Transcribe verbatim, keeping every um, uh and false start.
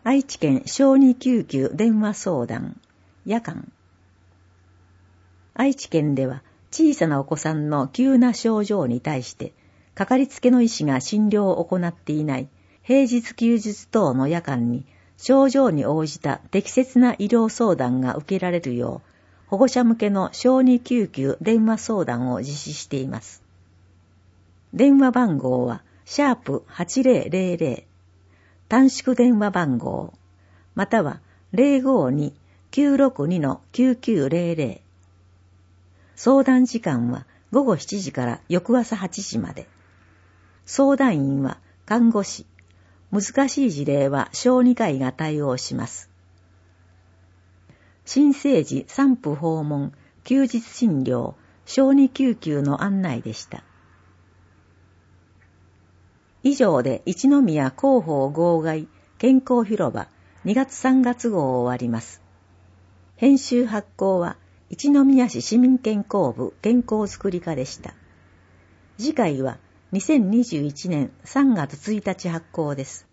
愛知県小児救急電話相談夜間。愛知県では小さなお子さんの急な症状に対してかかりつけの医師が診療を行っていない平日休日等の夜間に症状に応じた適切な医療相談が受けられるよう保護者向けの小児救急電話相談を実施しています。電話番号はシャープはちぜろぜろぜろ短縮電話番号または ゼロごに きゅうろくに きゅうきゅうぜろぜろ。相談時間はごごしちじから翌朝はちじまで。相談員は看護師。難しい事例は小児科医が対応します。新生児産婦訪問、休日診療、小児救急の案内でした。以上で一宮広報号外健康広場にがつさんがつ号を終わります。編集発行は一宮市市民健康部健康づくり課でした。次回はにせんにじゅういちねんさんがつついたち発行です。